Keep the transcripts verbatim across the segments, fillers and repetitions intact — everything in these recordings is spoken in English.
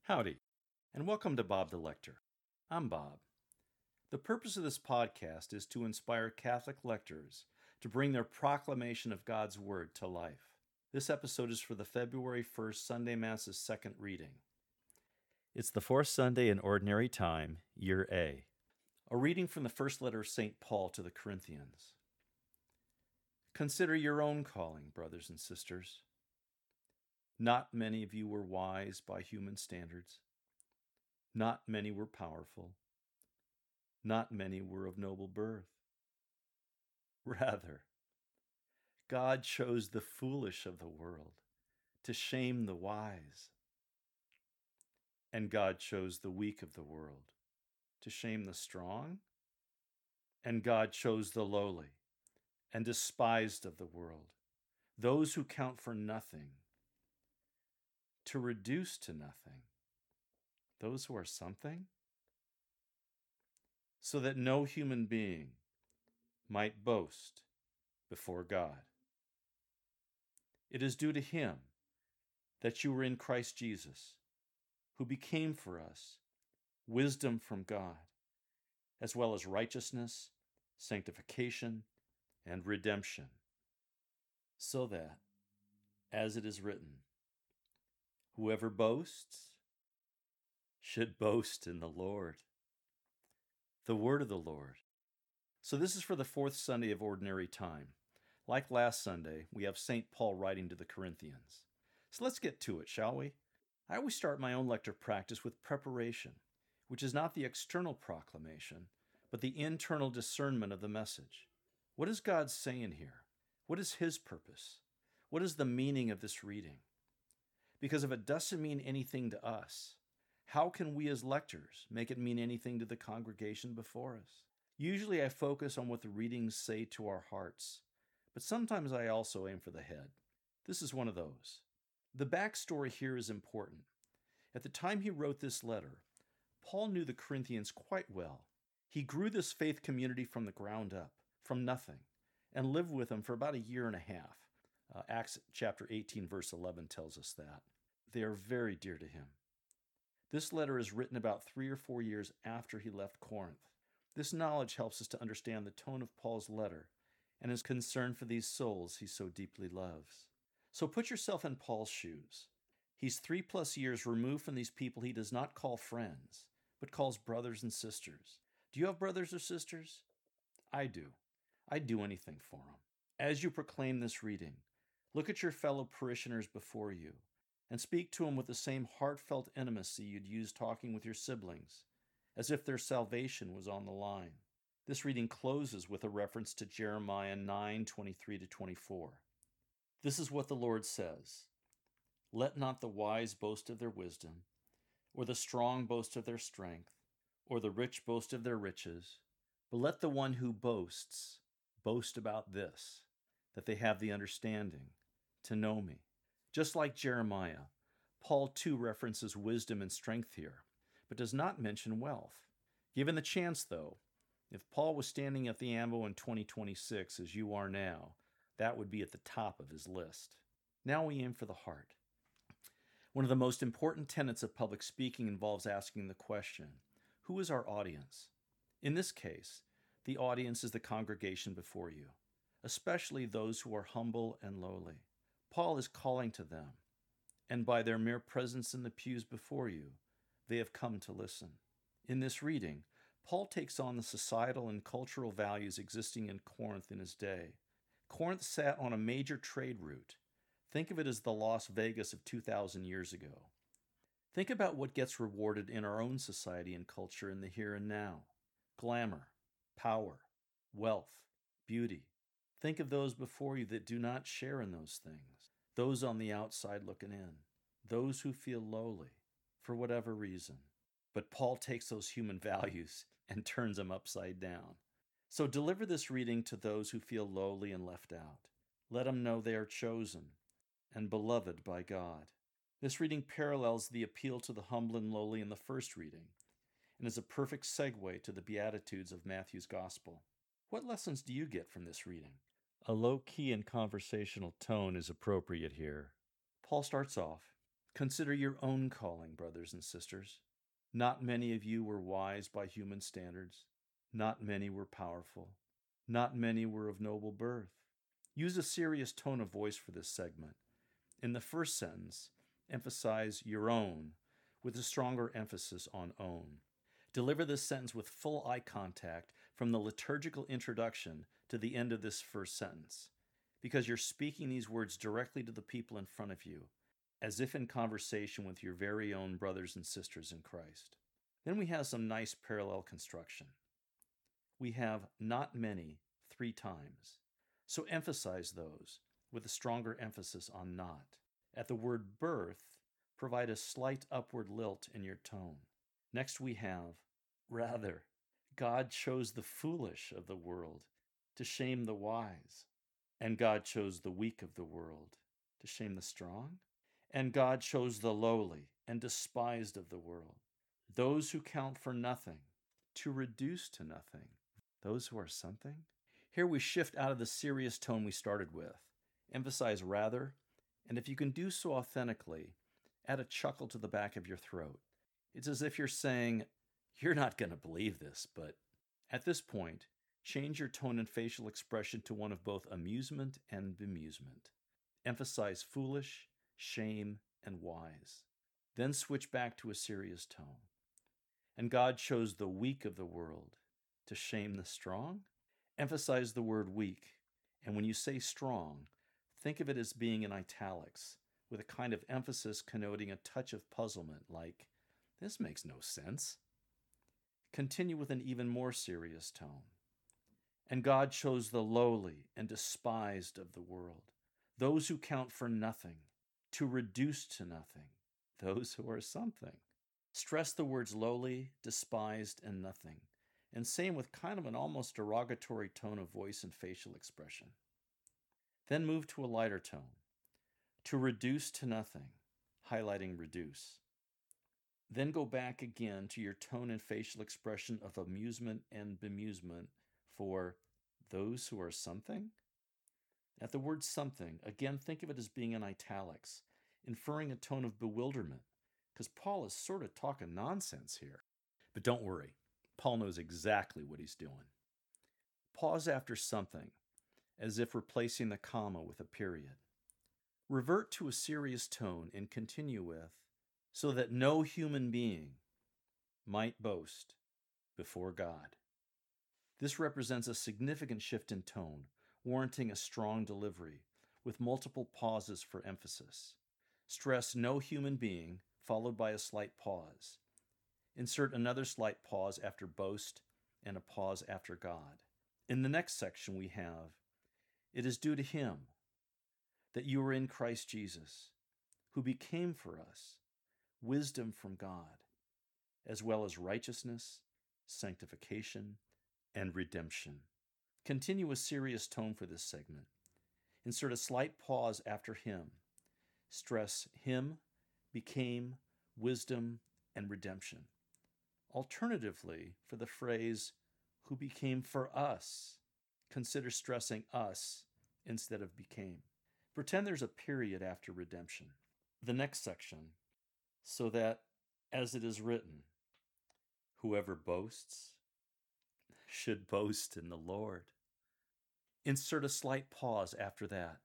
Howdy, and welcome to Bob the Lector. I'm Bob. The purpose of this podcast is to inspire Catholic lectors to bring their proclamation of God's Word to life. This episode is for the February first Sunday Mass's second reading. It's the fourth Sunday in Ordinary Time, Year A. A reading from the first letter of Saint Paul to the Corinthians. Consider your own calling, brothers and sisters. Not many of you were wise by human standards. Not many were powerful. Not many were of noble birth. Rather, God chose the foolish of the world to shame the wise. And God chose the weak of the world to shame the strong. And God chose the lowly and despised of the world, those who count for nothing, to reduce to nothing those who are something, so that no human being might boast before God. It is due to Him that you were in Christ Jesus, who became for us wisdom from God, as well as righteousness, sanctification, and redemption, so that, as it is written, whoever boasts should boast in the Lord. The word of the Lord. So this is for the fourth Sunday of Ordinary Time. Like last Sunday, we have Saint Paul writing to the Corinthians. So let's get to it, shall we? I always start my own lecture practice with preparation, which is not the external proclamation, but the internal discernment of the message. What is God saying here? What is His purpose? What is the meaning of this reading? Because if it doesn't mean anything to us, how can we as lectors make it mean anything to the congregation before us? Usually I focus on what the readings say to our hearts, but sometimes I also aim for the head. This is one of those. The backstory here is important. At the time he wrote this letter, Paul knew the Corinthians quite well. He grew this faith community from the ground up, from nothing, and lived with them for about a year and a half. Uh, Acts chapter eighteen, verse eleven tells us that. They are very dear to him. This letter is written about three or four years after he left Corinth. This knowledge helps us to understand the tone of Paul's letter and his concern for these souls he so deeply loves. So put yourself in Paul's shoes. He's three plus years removed from these people he does not call friends, but calls brothers and sisters. Do you have brothers or sisters? I do. I'd do anything for them. As you proclaim this reading, look at your fellow parishioners before you and speak to them with the same heartfelt intimacy you'd use talking with your siblings, as if their salvation was on the line. This reading closes with a reference to Jeremiah nine, twenty-three to twenty-four. This is what the Lord says, "Let not the wise boast of their wisdom, or the strong boast of their strength, or the rich boast of their riches, but let the one who boasts boast about this, that they have the understanding to know me." Just like Jeremiah, Paul too references wisdom and strength here, but does not mention wealth. Given the chance, though, if Paul was standing at the Ambo in twenty twenty-six as you are now, that would be at the top of his list. Now we aim for the heart. One of the most important tenets of public speaking involves asking the question, who is our audience? In this case, the audience is the congregation before you, especially those who are humble and lowly. Paul is calling to them, and by their mere presence in the pews before you, they have come to listen. In this reading, Paul takes on the societal and cultural values existing in Corinth in his day. Corinth sat on a major trade route. Think of it as the Las Vegas of two thousand years ago. Think about what gets rewarded in our own society and culture in the here and now. Glamour, power, wealth, beauty. Think of those before you that do not share in those things, those on the outside looking in, those who feel lowly, for whatever reason. But Paul takes those human values and turns them upside down. So deliver this reading to those who feel lowly and left out. Let them know they are chosen and beloved by God. This reading parallels the appeal to the humble and lowly in the first reading, and is a perfect segue to the Beatitudes of Matthew's Gospel. What lessons do you get from this reading? A low-key and conversational tone is appropriate here. Paul starts off, Consider your own calling, brothers and sisters. Not many of you were wise by human standards. Not many were powerful. Not many were of noble birth. Use a serious tone of voice for this segment. In the first sentence, emphasize your own with a stronger emphasis on own. Deliver this sentence with full eye contact from the liturgical introduction to the end of this first sentence, because you're speaking these words directly to the people in front of you, as if in conversation with your very own brothers and sisters in Christ. Then we have some nice parallel construction. We have not many three times, so emphasize those with a stronger emphasis on not. At the word birth, provide a slight upward lilt in your tone. Next we have, rather, God chose the foolish of the world to shame the wise, and God chose the weak of the world to shame the strong, and God chose the lowly and despised of the world, those who count for nothing, to reduce to nothing those who are something. Here we shift out of the serious tone we started with. Emphasize rather, and if you can do so authentically, add a chuckle to the back of your throat. It's as if you're saying, "You're not going to believe this," but at this point, change your tone and facial expression to one of both amusement and bemusement. Emphasize foolish, shame, and wise. Then switch back to a serious tone. And God chose the weak of the world to shame the strong? Emphasize the word weak, and when you say strong, think of it as being in italics, with a kind of emphasis connoting a touch of puzzlement, like, "This makes no sense." Continue with an even more serious tone. And God chose the lowly and despised of the world, those who count for nothing, to reduce to nothing those who are something. Stress the words lowly, despised, and nothing, and say them with kind of an almost derogatory tone of voice and facial expression. Then move to a lighter tone. To reduce to nothing, highlighting reduce. Then go back again to your tone and facial expression of amusement and bemusement for those who are something. At the word something, again think of it as being in italics, inferring a tone of bewilderment, because Paul is sort of talking nonsense here. But don't worry, Paul knows exactly what he's doing. Pause after something, as if replacing the comma with a period. Revert to a serious tone and continue with, so that no human being might boast before God. This represents a significant shift in tone, warranting a strong delivery, with multiple pauses for emphasis. Stress no human being, followed by a slight pause. Insert another slight pause after boast and a pause after God. In the next section we have, it is due to him that you are in Christ Jesus, who became for us wisdom from God, as well as righteousness, sanctification, and redemption. Continue a serious tone for this segment. Insert a slight pause after him. Stress him, became, wisdom, and redemption. Alternatively, for the phrase, who became for us, consider stressing us instead of became. Pretend there's a period after redemption. The next section, so that, as it is written, whoever boasts should boast in the Lord. Insert a slight pause after that.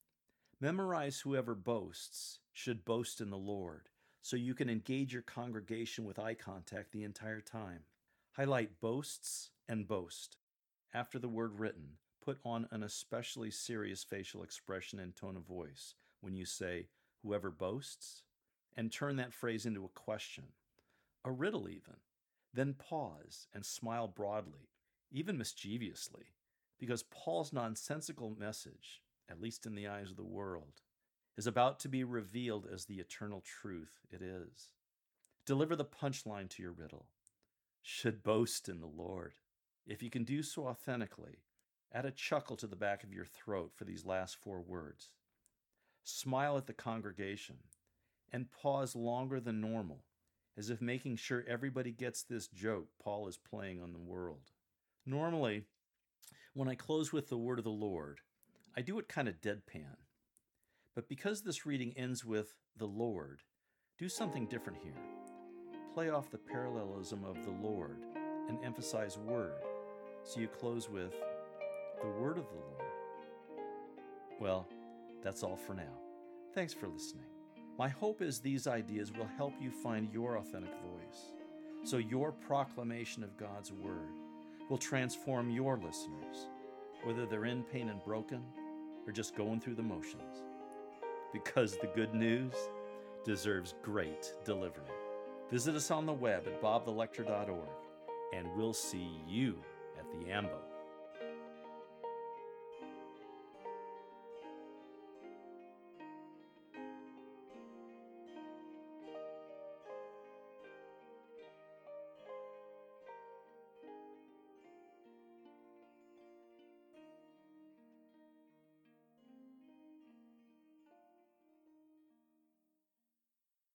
Memorize whoever boasts should boast in the Lord, so you can engage your congregation with eye contact the entire time. Highlight boasts and boast. After the word written, put on an especially serious facial expression and tone of voice when you say, whoever boasts, and turn that phrase into a question, a riddle even. Then pause and smile broadly, even mischievously, because Paul's nonsensical message, at least in the eyes of the world, is about to be revealed as the eternal truth it is. Deliver the punchline to your riddle. Should boast in the Lord. If you can do so authentically, add a chuckle to the back of your throat for these last four words. Smile at the congregation and pause longer than normal, as if making sure everybody gets this joke Paul is playing on the world. Normally, when I close with the word of the Lord, I do it kind of deadpan. But because this reading ends with the Lord, Do something different here. Play off the parallelism of the Lord and emphasize word, so you close with the word of the Lord. Well, that's all for now. Thanks for listening. My hope is these ideas will help you find your authentic voice, so your proclamation of God's word will transform your listeners, whether they're in pain and broken or just going through the motions, because the good news deserves great delivery. Visit us on the web at bob the lector dot org, and we'll see you at the AMBO.